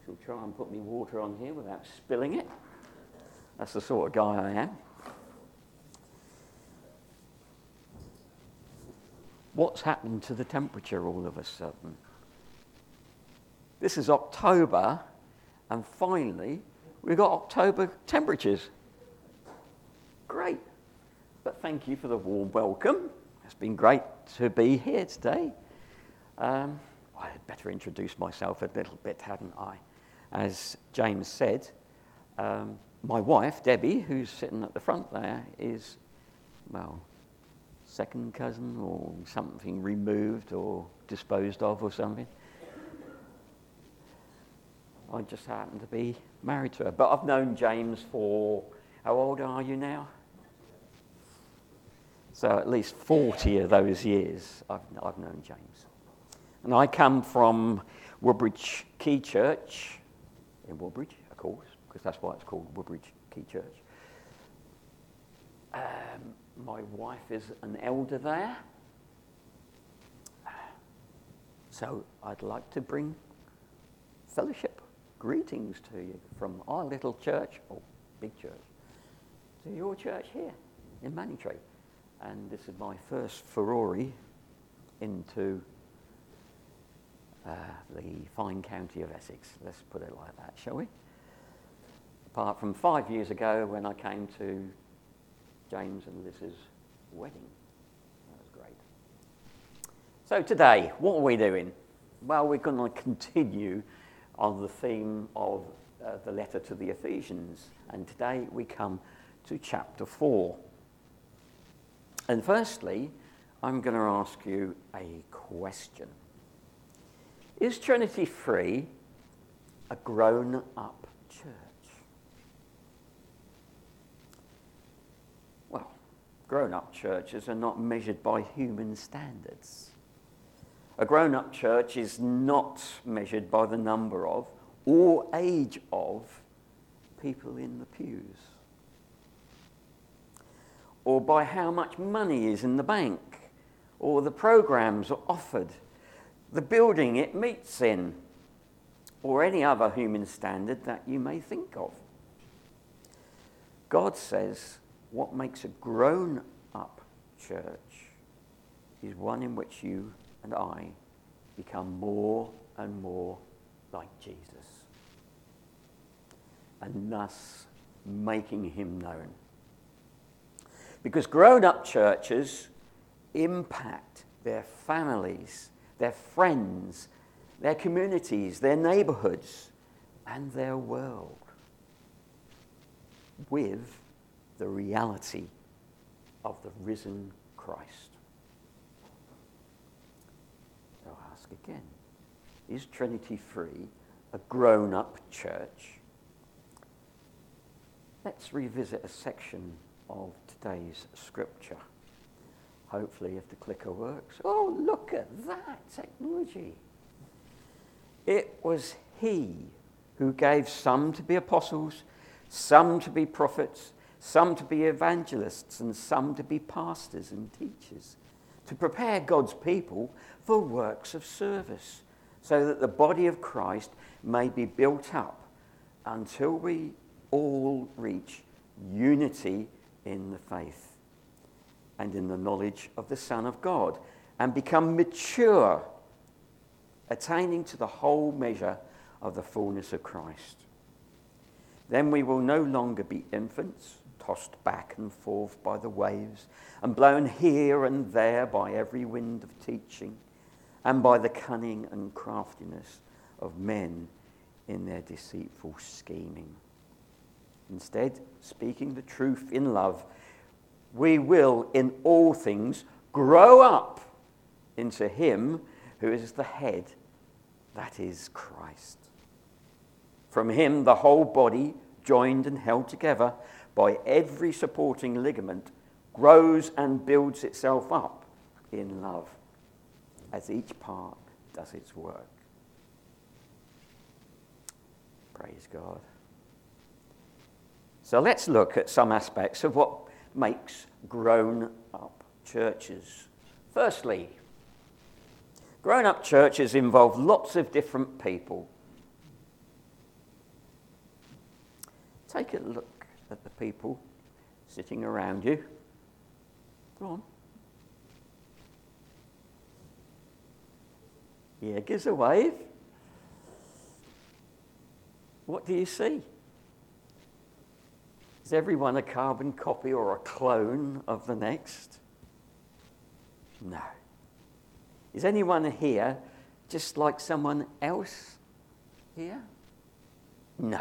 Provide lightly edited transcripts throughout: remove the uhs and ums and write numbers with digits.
shall try and put my water on here without spilling it. That's the sort of guy I am. What's happened to the temperature all of a sudden? This is October, and finally we've got October temperatures. Great. But thank you for the warm welcome. It's been great to be here today. I had better introduce myself a little bit, hadn't I? As James said, my wife, Debbie, who's sitting at the front there, is, well, second cousin or something removed or disposed of or something. I just happen to be married to her. But I've known James for, how old are you now? So at least 40 of those years I've known James. And I come from Woodbridge Key Church, in Woodbridge, of course, because that's why it's called Woodbridge Key Church. My wife is an elder there. So I'd like to bring fellowship, greetings to you from our little church, or big church, to your church here in Manningtree. And this is my first foray into the fine county of Essex. Let's put it like that, shall we? Apart from 5 years ago when I came to James and Liz's wedding. That was great. So today, what are we doing? Well, we're going to continue on the theme of the letter to the Ephesians. And today we come to chapter 4. And firstly, I'm going to ask you a question. Is Trinity Free a grown-up church? Well, grown-up churches are not measured by human standards. A grown-up church is not measured by the number of or age of people in the pews, or by how much money is in the bank, or the programs offered, the building it meets in, or any other human standard that you may think of. God says what makes a grown-up church is one in which you and I become more and more like Jesus, and thus making him known. Because grown-up churches impact their families, their friends, their communities, their neighbourhoods, and their world with the reality of the risen Christ. So I'll ask again, is Trinity Free a grown-up church? Let's revisit a section of today's scripture. Hopefully, if the clicker works. Oh, look at that technology. It was he who gave some to be apostles, some to be prophets, some to be evangelists, and some to be pastors and teachers, to prepare God's people for works of service, so that the body of Christ may be built up until we all reach unity in the faith and in the knowledge of the Son of God, and become mature, attaining to the whole measure of the fullness of Christ. Then we will no longer be infants, tossed back and forth by the waves, and blown here and there by every wind of teaching, and by the cunning and craftiness of men in their deceitful scheming. Instead, speaking the truth in love, we will in all things grow up into him who is the head, that is Christ. From him the whole body, joined and held together by every supporting ligament, grows and builds itself up in love as each part does its work. Praise God. So let's look at some aspects of what makes grown-up churches. Firstly, grown-up churches involve lots of different people. take a look at the people sitting around you. Go on. Yeah, give us a wave. What do you see? Is everyone a carbon copy or a clone of the next? No. Is anyone here just like someone else here? No.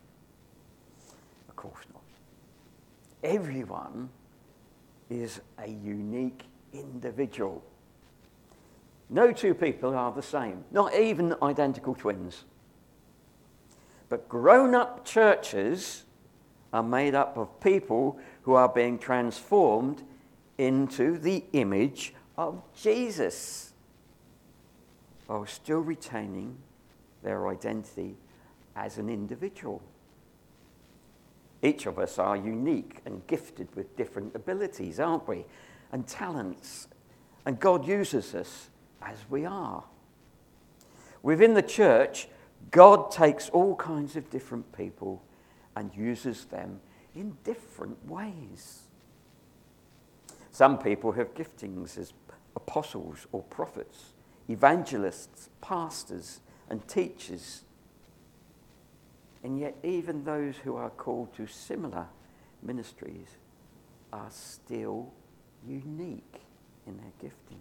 Of course not. Everyone is a unique individual. No two people are the same, not even identical twins. But grown-up churches are made up of people who are being transformed into the image of Jesus, while still retaining their identity as an individual. Each of us are unique and gifted with different abilities, aren't we? And talents. And God uses us as we are. Within the church, God takes all kinds of different people and uses them in different ways. Some people have giftings as apostles or prophets, evangelists, pastors, and teachers. And yet even those who are called to similar ministries are still unique in their giftings.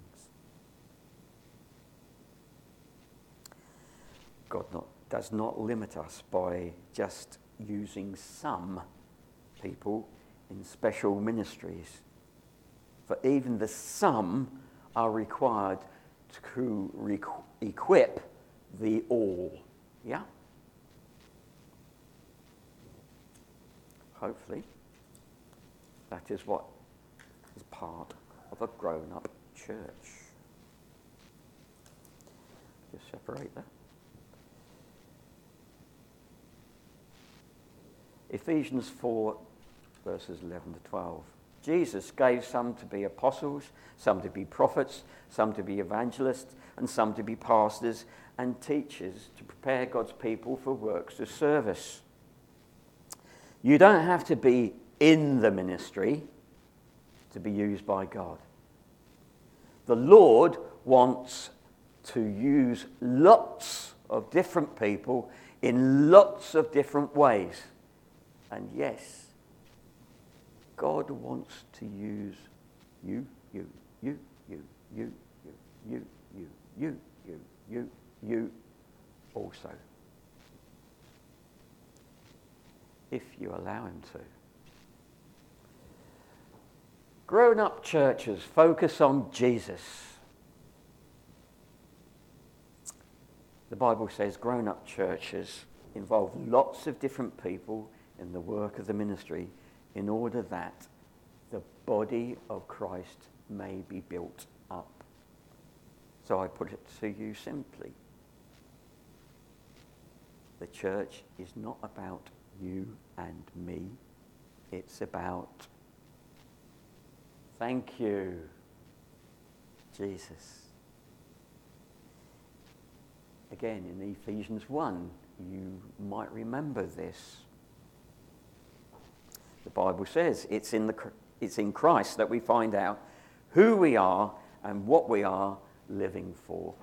God does not limit us by just using some people in special ministries. For even the some are required to equip the all. Yeah? Hopefully, that is what is part of a grown-up church. Just separate that. Ephesians 4, verses 11 to 12. Jesus gave some to be apostles, some to be prophets, some to be evangelists, and some to be pastors and teachers to prepare God's people for works of service. You don't have to be in the ministry to be used by God. The Lord wants to use lots of different people in lots of different ways. And yes, God wants to use you also, if you allow him to. Grown-up churches focus on Jesus. The Bible says grown-up churches involve lots of different people in the work of the ministry in order that the body of Christ may be built up. So I put it to you simply. The church is not about you and me. It's about, thank you, Jesus. Again, in Ephesians 1, you might remember this. The Bible says it's in Christ that we find out who we are and what we are living for.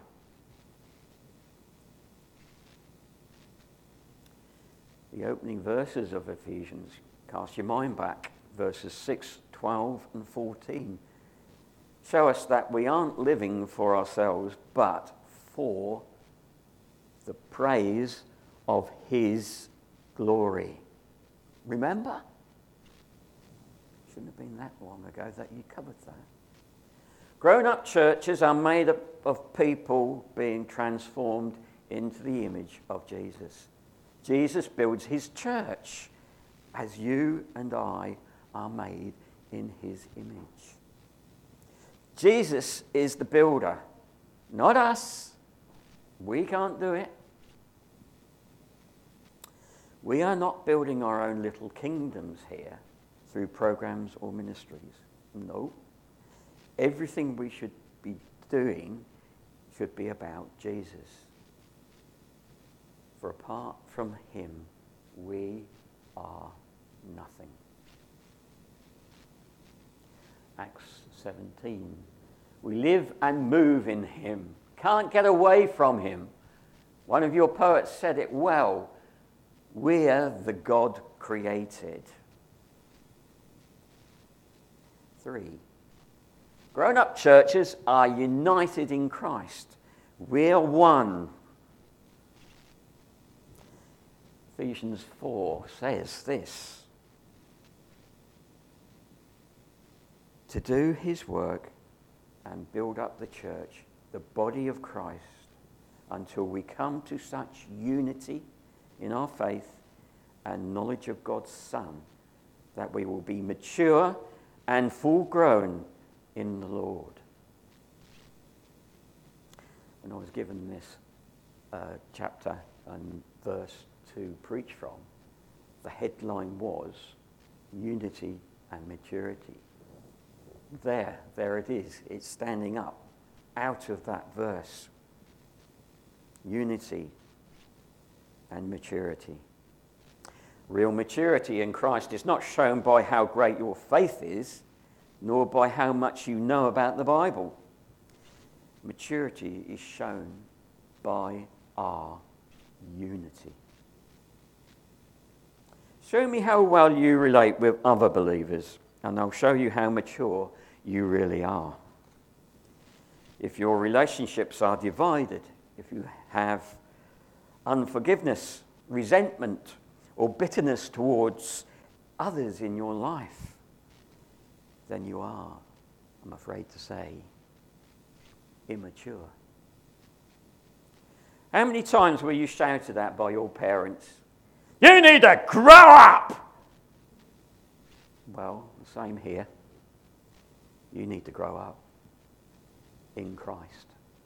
The opening verses of Ephesians, cast your mind back, verses 6, 12 and 14, show us that we aren't living for ourselves, but for the praise of his glory. Remember? Shouldn't have been that long ago that you covered that. Grown-up churches are made up of people being transformed into the image of Jesus. Jesus builds his church as you and I are made in his image. Jesus is the builder, not us. We can't do it. We are not building our own little kingdoms here through programs or ministries. No. Everything we should be doing should be about Jesus. For apart from him, we are nothing. Acts 17. We live and move in him. Can't get away from him. One of your poets said it well. We're the God created. 3. Grown-up churches are united in Christ. We're one. Ephesians 4 says this: to do his work and build up the church, the body of Christ, until we come to such unity in our faith and knowledge of God's Son, that we will be mature and full grown in the Lord. When I was given this chapter and verse to preach from, the headline was unity and maturity. There it is. It's standing up out of that verse. Unity and maturity. Real maturity in Christ is not shown by how great your faith is, nor by how much you know about the Bible. Maturity is shown by our unity. Show me how well you relate with other believers, and I'll show you how mature you really are. If your relationships are divided, if you have unforgiveness, resentment, or bitterness towards others in your life, then you are, I'm afraid to say, immature. How many times were you shouted at by your parents? You need to grow up! Well, the same here. You need to grow up in Christ.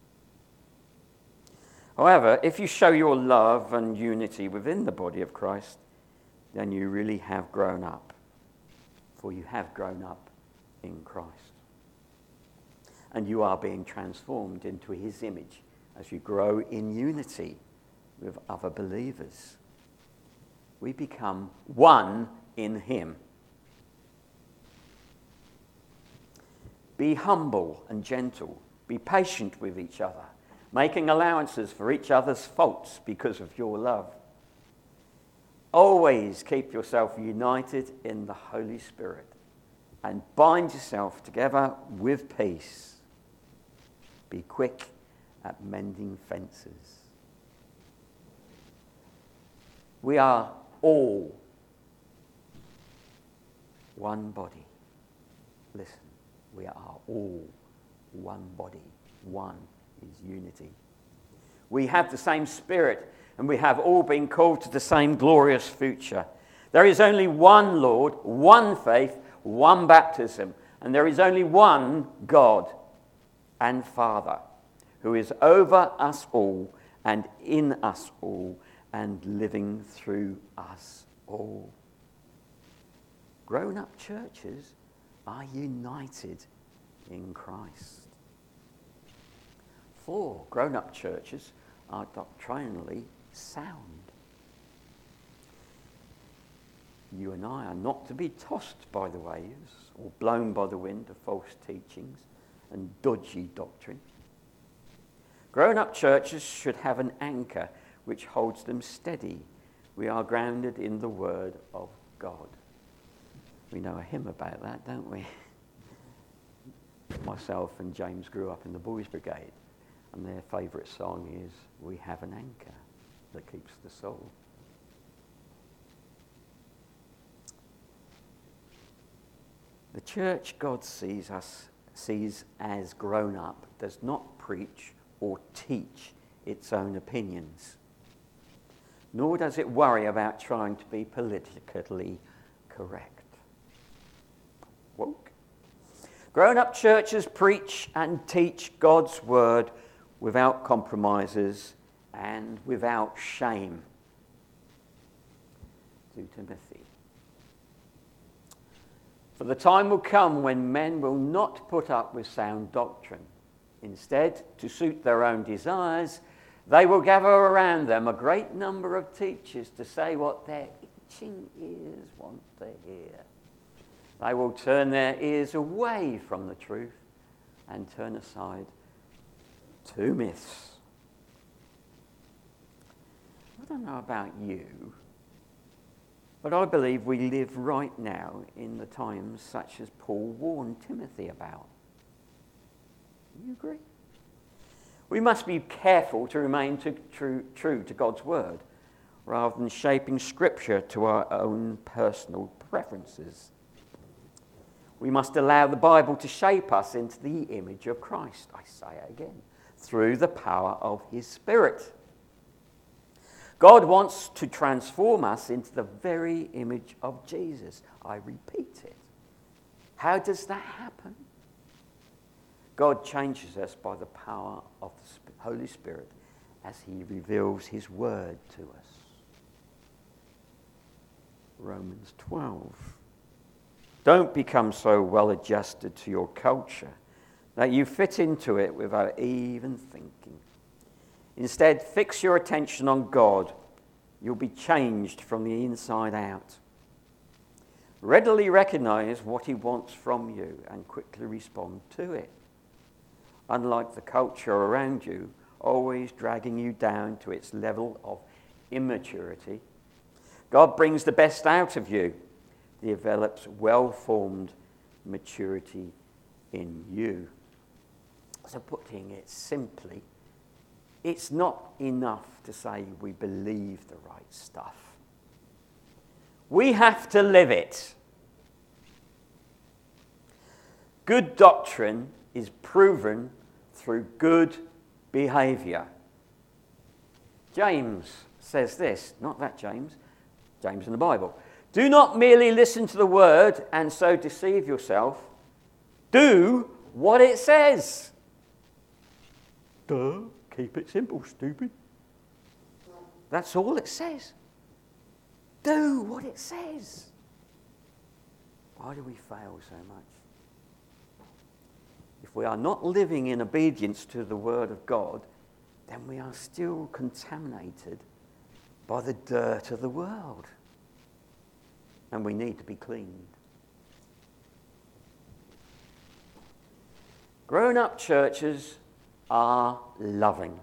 However, if you show your love and unity within the body of Christ, then you really have grown up. For you have grown up in Christ. And you are being transformed into his image as you grow in unity with other believers. We become one in him. Be humble and gentle. Be patient with each other, making allowances for each other's faults because of your love. Always keep yourself united in the Holy Spirit and bind yourself together with peace. Be quick at mending fences. We are all one body. Listen, we are all one body. One is unity. We have the same Spirit, and we have all been called to the same glorious future. There is only one Lord, one faith, one baptism, and there is only one God and Father, who is over us all and in us all and living through us all. Grown-up churches are united in Christ. 4, grown-up churches are doctrinally sound. You and I are not to be tossed by the waves or blown by the wind of false teachings and dodgy doctrine. Grown-up churches should have an anchor which holds them steady. We are grounded in the Word of God. We know a hymn about that, don't we? Myself and James grew up in the Boys' Brigade, and their favourite song is "We Have an Anchor That Keeps the Soul." The church God sees as grown up does not preach or teach its own opinions, nor does it worry about trying to be politically correct. Woke. Grown-up churches preach and teach God's word without compromises and without shame. 2 Timothy. For the time will come when men will not put up with sound doctrine. Instead, to suit their own desires, they will gather around them a great number of teachers to say what their itching ears want to hear. They will turn their ears away from the truth and turn aside to myths. I don't know about you, but I believe we live right now in the times such as Paul warned Timothy about. Do you agree? We must be careful to remain true to God's word rather than shaping Scripture to our own personal preferences. We must allow the Bible to shape us into the image of Christ, I say it again, through the power of his Spirit. God wants to transform us into the very image of Jesus. I repeat it. How does that happen? God changes us by the power of the Holy Spirit as he reveals his word to us. Romans 12. Don't become so well adjusted to your culture that you fit into it without even thinking. Instead, fix your attention on God. You'll be changed from the inside out. Readily recognize what he wants from you and quickly respond to it. Unlike the culture around you, always dragging you down to its level of immaturity, God brings the best out of you. He develops well-formed maturity in you. So putting it simply, it's not enough to say we believe the right stuff. We have to live it. Good doctrine is proven through good behaviour. James says this, not that James in the Bible. Do not merely listen to the word and so deceive yourself. Do what it says. Duh. Keep it simple, stupid. That's all it says. Do what it says. Why do we fail so much? If we are not living in obedience to the word of God, then we are still contaminated by the dirt of the world. And we need to be cleaned. Grown-up churches are loving.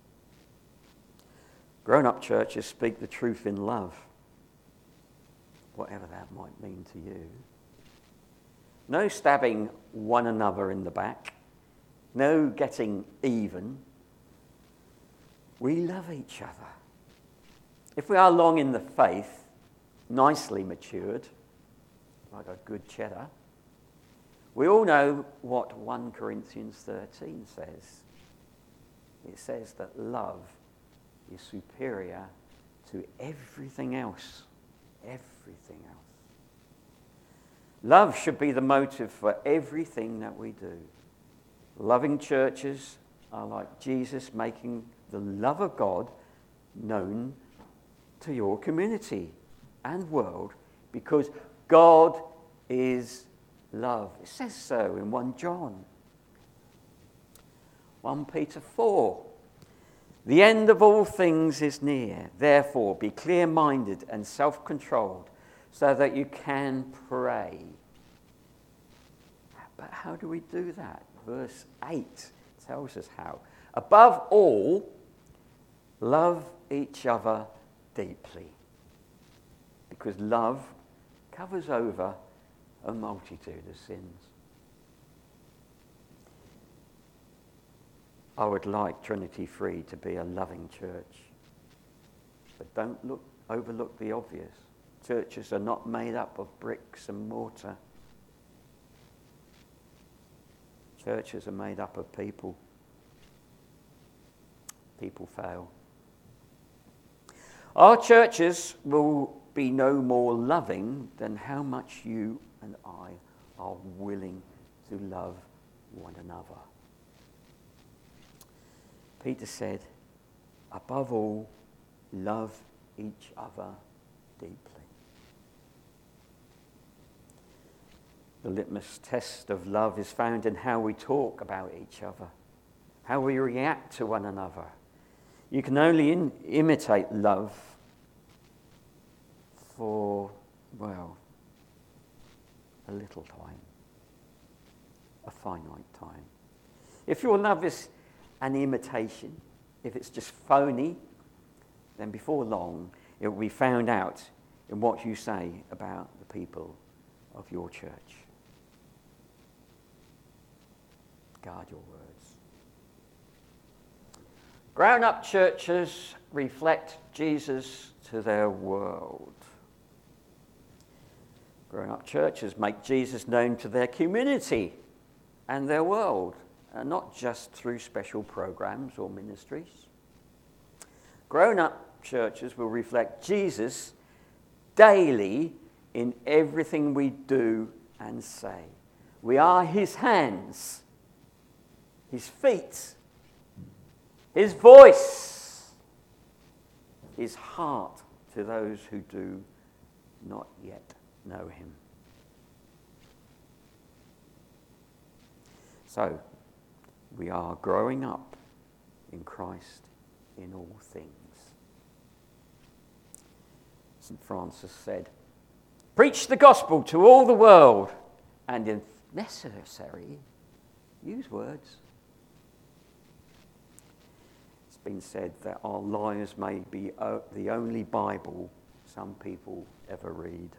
Grown-up churches speak the truth in love, whatever that might mean to you. No stabbing one another in the back. No getting even. We love each other. If we are long in the faith, nicely matured, like a good cheddar, we all know what 1 Corinthians 13 says. It says that love is superior to everything else. Everything else. Love should be the motive for everything that we do. Loving churches are like Jesus making the love of God known to your community and world because God is love. It says so in 1 John. 1 Peter 4. The end of all things is near. Therefore, be clear-minded and self-controlled so that you can pray. But how do we do that? Verse 8 tells us how. Above all, love each other deeply. Because love covers over a multitude of sins. I would like Trinity Free to be a loving church. But don't overlook the obvious. Churches are not made up of bricks and mortar. Churches are made up of people. People fail. Our churches will be no more loving than how much you and I are willing to love one another. Peter said, above all, love each other deeply. The litmus test of love is found in how we talk about each other, how we react to one another. You can only imitate love for, well, a little time, a finite time. If your love is an imitation, if it's just phony, then before long it will be found out in what you say about the people of your church. Guard your words. Grown-up churches reflect Jesus to their world. Grown-up churches make Jesus known to their community and their world, and not just through special programs or ministries. Grown-up churches will reflect Jesus daily in everything we do and say. We are his hands, his feet, his voice, his heart to those who do not yet know him. So, we are growing up in Christ in all things. St. Francis said, "Preach the gospel to all the world, and if necessary, use words." It's been said that our lives may be the only Bible some people ever read.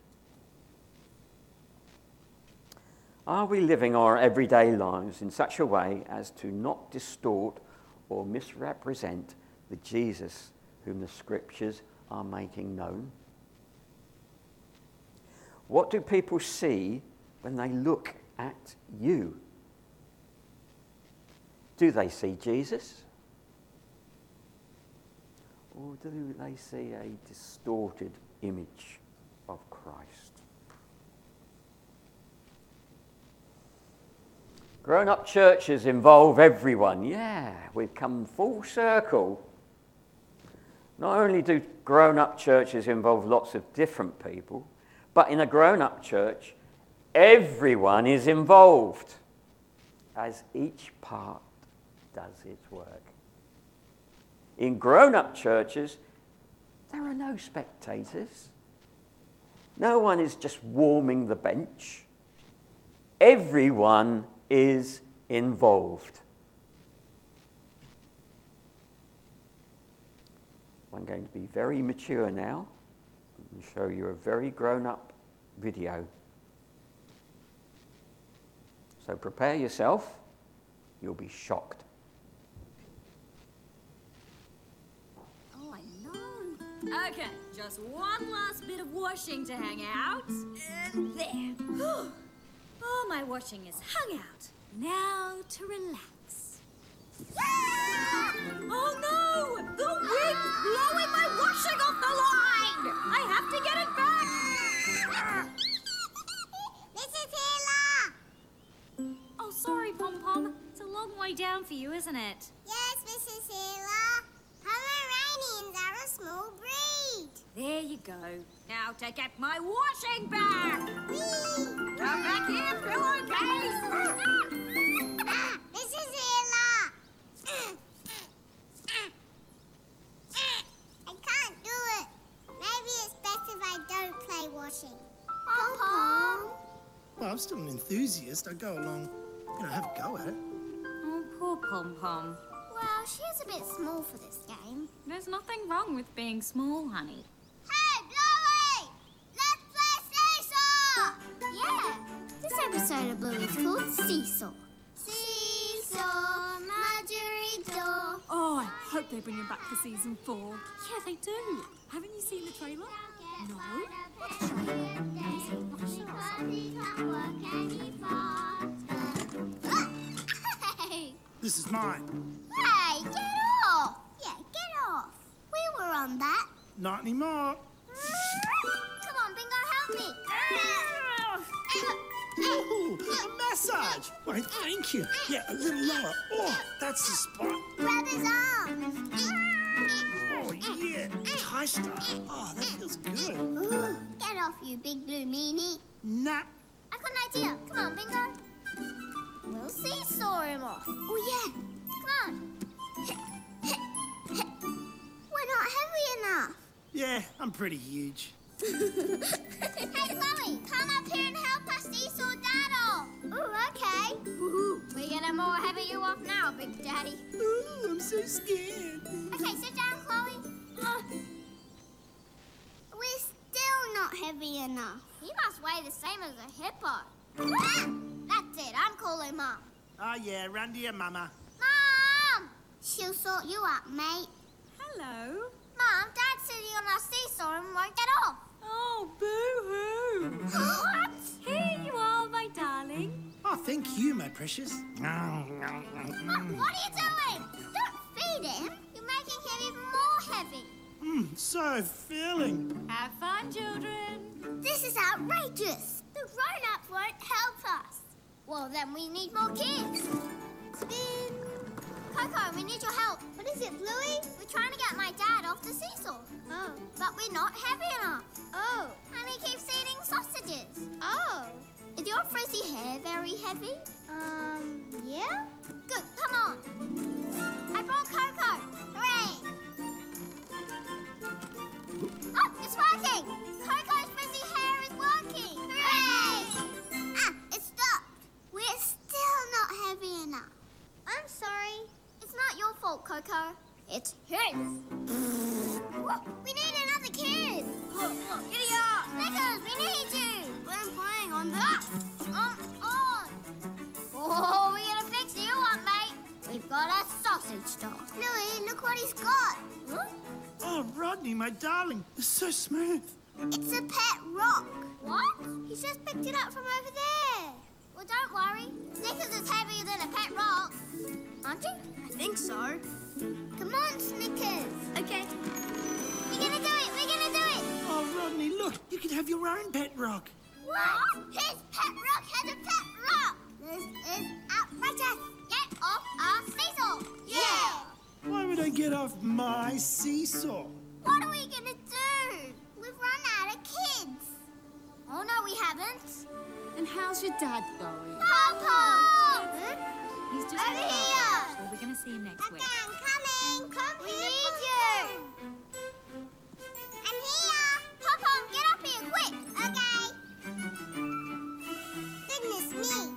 Are we living our everyday lives in such a way as to not distort or misrepresent the Jesus whom the Scriptures are making known? What do people see when they look at you? Do they see Jesus? Or do they see a distorted image of Christ? Grown-up churches involve everyone. Yeah, we've come full circle. Not only do grown-up churches involve lots of different people, but in a grown-up church, everyone is involved as each part does its work. In grown-up churches, there are no spectators. No one is just warming the bench. Everyone is involved. I'm going to be very mature now and show you a very grown-up video. So prepare yourself, you'll be shocked. Oh, I know. Okay, just one last bit of washing to hang out. And there. Oh, my washing is hung out. Now to relax. Oh no! The wind's blowing my washing off the line! I have to get it back! Mrs. Healer! Oh, sorry, Pom-Pom. It's a long way down for you, isn't it? Yes, Mrs. Healer. Pomeranians are a small breed. There you go. Now to get my washing back! Whee! Come back here, pillowcase! Mrs. Healer! I can't do it. Maybe it's best if I don't play washing. Pom-Pom! Well, I'm still an enthusiast. I go along, have a go at it. Oh, poor Pom-Pom. Well, she is a bit small for this game. There's nothing wrong with being small, honey. Hey, Bluey! Let's play Seesaw! Yeah, this episode of Bluey is called Seesaw. Seesaw, Marjorie Oh, I hope they bring him back for season 4. Yeah, they do. Haven't you seen the trailer? No? Hey! This is mine. Hey, get off! Yeah, get off. We were on that. Not anymore. Come on, Bingo, help me. Ooh, a massage. Why, thank you. Yeah, a little lower. Oh, that's the spot. Grab his arm. Oh, yeah. Thai style. Oh, that feels good. Ooh, get off, you big blue meanie. Nah. I got an idea. Come on, Bingo. We'll seesaw him off. Oh, yeah. Come on. We're not heavy enough. Yeah, I'm pretty huge. Hey, Chloe, come up here and help us seesaw Dad off. Ooh, okay. We're gonna more heavy you off now, Big Daddy. Ooh, I'm so scared. Okay, sit down, Chloe. We're still not heavy enough. He must weigh the same as a hippo. Ah, that's it. I'm calling Mum. Oh, yeah, run to your mama. Mom! She'll sort you out, mate. Hello. Mom, Dad's sitting on our seesaw and won't get off. Oh, boo-hoo. What? Here you are, my darling. Oh, thank you, my precious. Mom, what are you doing? Don't feed him. You're making him even more heavy. So filling. Have fun, children. This is outrageous. The grown-ups won't help us. Well, then we need more kids. Spin. Coco, we need your help. What is it, Bluey? We're trying to get my dad off the seesaw. Oh. But we're not heavy enough. Oh. And he keeps eating sausages. Oh. Is your frizzy hair very heavy? Yeah. Good, come on. I brought Coco. Hooray. Oh, it's working. Coco's frizzy hair is working. Hooray. Ah, it stopped. We're still not heavy enough. I'm sorry. It's not your fault, Coco. It's his. We need another kid. Giddy up. Snickers, we need you. I'm playing on this. On. Oh, we're going to fix you up, mate. We've got a sausage dog. Louie, look what he's got. Huh? Oh, Rodney, my darling. It's so smooth. It's a pet rock. What? He's just picked it up from over there. Well, don't worry. Snickers is heavier than a pet rock. Aren't you? I think so. Come on, Snickers. Okay. We're gonna do it. We're gonna do it. Oh, Rodney, look. You can have your own pet rock. What? His pet rock has a pet rock. This is outrageous. Get off our seesaw. Yeah. Why would I get off my seesaw? What are we gonna do? We've run out of kids. Oh, no, we haven't. And how's your dad going? Papa! He's just Over here. Well, we're going to see him next week. Okay, I'm coming. Come we need you. I'm here. Papa, get up here quick. Okay. Goodness me.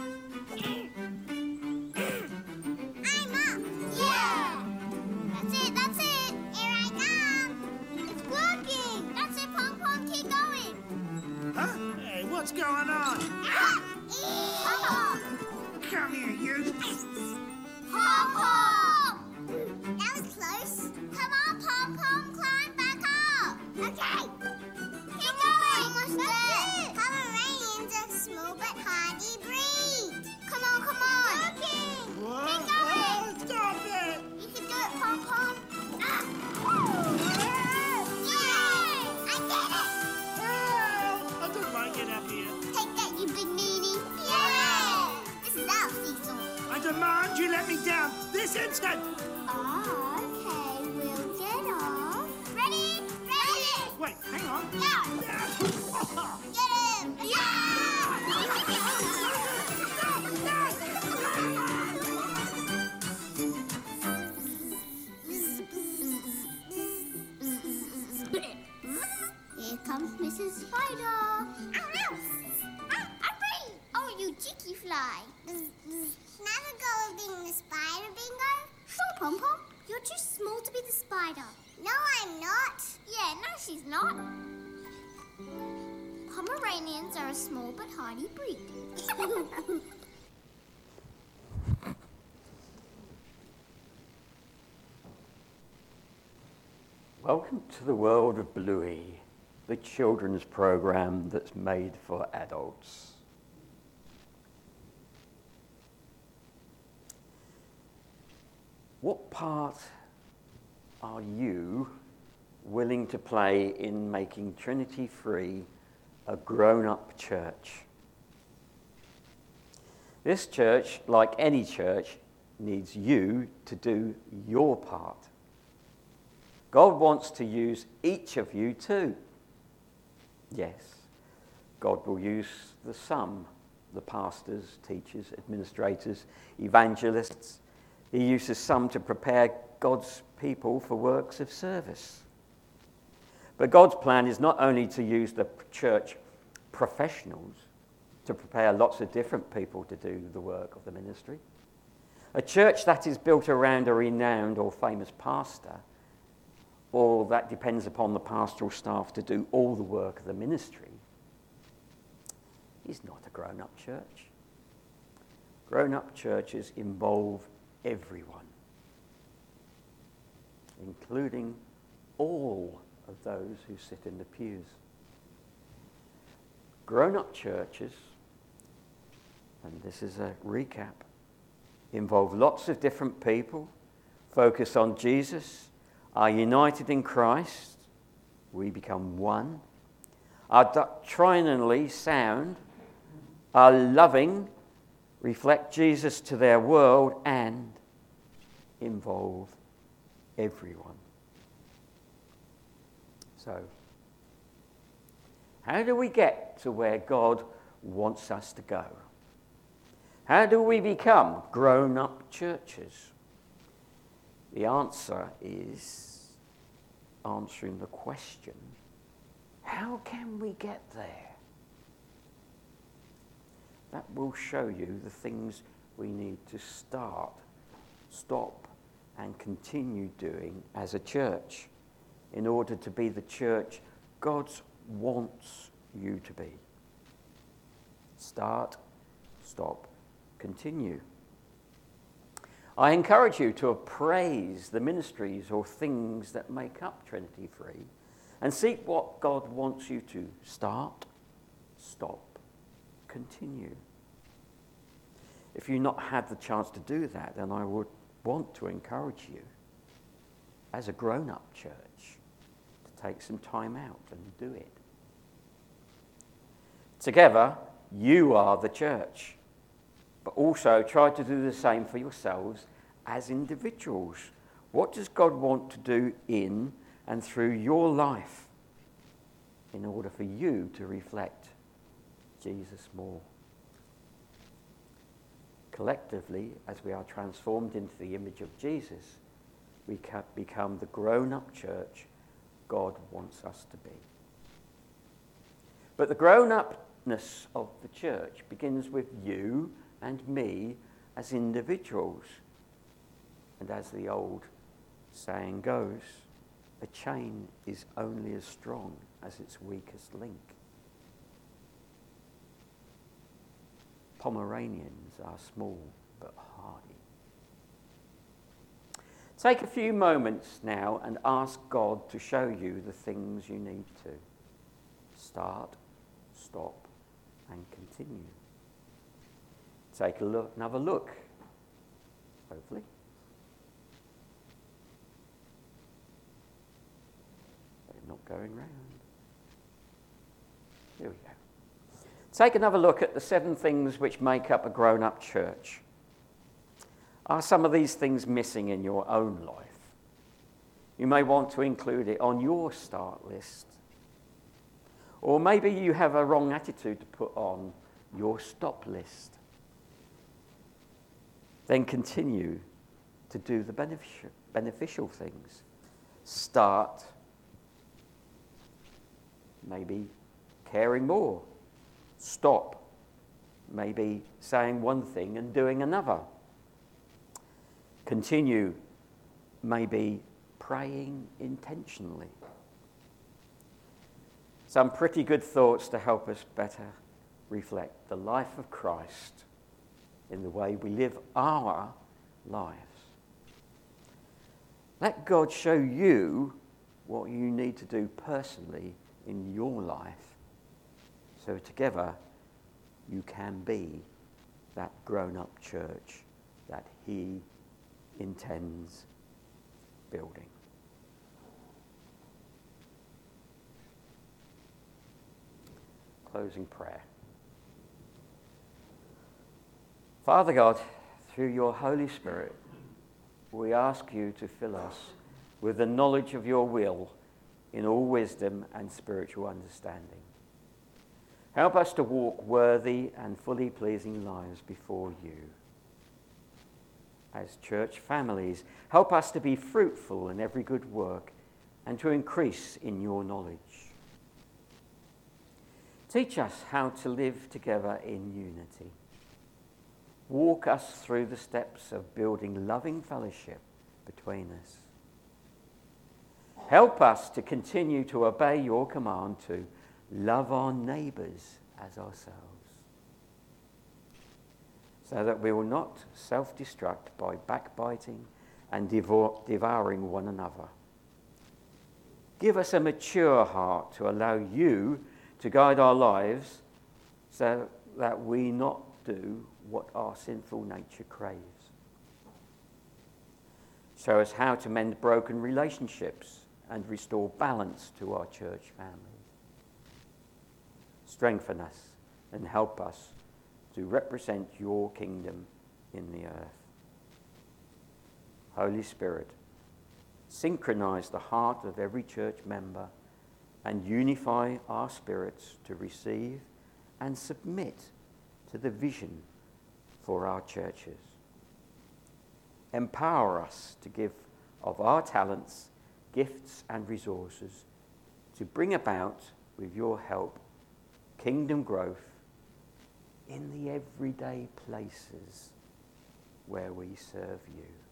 I'm up. Yeah. That's it. Here I come. It's working. That's it, Pom Pom. Keep going. Huh? Hey, what's going on? Papa. Come here, you. Pom Pom. That was close. Come on, Pom Pom. Climb back up. Okay. Keep going. Almost there. Pomeranians are small but hardy breed. Come on, come on. Working. What? Keep going. Oh, stop it. You can do it, Pom Pom. Yay! I did it. Well, I don't like it up here. Take that, you big meanie. Yeah! This is our seesaw. I demand you let me down this instant. Okay, we'll get off. Ready? Ready! Wait, hang on. Yeah! Get him! Here comes Mrs. Spider. I'm free. Oh, you cheeky fly. Never go of being the spider, Bingo. Sure, Pom Pom. You're too small to be the spider. No, I'm not. Yeah, no, she's not. Pomeranians are a small but hardy breed. Welcome to the world of Bluey, the children's program that's made for adults. What part are you willing to play in making Trinity Free a grown-up church? This church, like any church, needs you to do your part. God wants to use each of you too. Yes, God will use the pastors, teachers, administrators, evangelists. He uses some to prepare God's people for works of service. But God's plan is not only to use the church professionals to prepare lots of different people to do the work of the ministry. A church that is built around a renowned or famous pastor, or that depends upon the pastoral staff to do all the work of the ministry, is not a grown-up church. Grown-up churches involve everyone, including all of those who sit in the pews. Grown-up churches, and this is a recap, involve lots of different people, focus on Jesus, are united in Christ, we become one, are doctrinally sound, are loving, reflect Jesus to their world, and involve everyone. So, how do we get to where God wants us to go? How do we become grown-up churches? The answer is answering the question, how can we get there? That will show you the things we need to start, stop, and continue doing as a church in order to be the church God wants you to be. Start, stop, continue. I encourage you to appraise the ministries or things that make up Trinity Free and seek what God wants you to start, stop, continue. If you've not had the chance to do that, then I would want to encourage you as a grown-up church to take some time out and do it. Together, you are the church, but also try to do the same for yourselves as individuals. What does God want to do in and through your life in order for you to reflect Jesus more? Collectively, as we are transformed into the image of Jesus, we can become the grown-up church God wants us to be. But the grown-upness of the church begins with you and me as individuals. And as the old saying goes, a chain is only as strong as its weakest link. Pomeranians are small but hardy. Take a few moments now and ask God to show you the things you need to. Start, stop, and continue. Take another look, hopefully. They're not going round. Here we go. Take another look at the 7 things which make up a grown-up church. Are some of these things missing in your own life? You may want to include it on your start list. Or maybe you have a wrong attitude to put on your stop list. Then continue to do the beneficial things. Start, maybe caring more. Stop, maybe saying one thing and doing another. Continue, maybe praying intentionally. Some pretty good thoughts to help us better reflect the life of Christ in the way we live our lives. Let God show you what you need to do personally in your life, so together you can be that grown-up church that He intends building. Closing prayer. Father God, through your Holy Spirit, we ask you to fill us with the knowledge of your will in all wisdom and spiritual understanding. Help us to walk worthy and fully pleasing lives before you. As church families, help us to be fruitful in every good work and to increase in your knowledge. Teach us how to live together in unity. Walk us through the steps of building loving fellowship between us. Help us to continue to obey your command to love our neighbours as ourselves, so that we will not self-destruct by backbiting and devouring one another. Give us a mature heart to allow you to guide our lives so that we not do what our sinful nature craves. Show us how to mend broken relationships and restore balance to our church family. Strengthen us and help us to represent your kingdom in the earth. Holy Spirit, synchronize the heart of every church member and unify our spirits to receive and submit to the vision for our churches. Empower us to give of our talents, gifts and resources to bring about, with your help, kingdom growth in the everyday places where we serve you.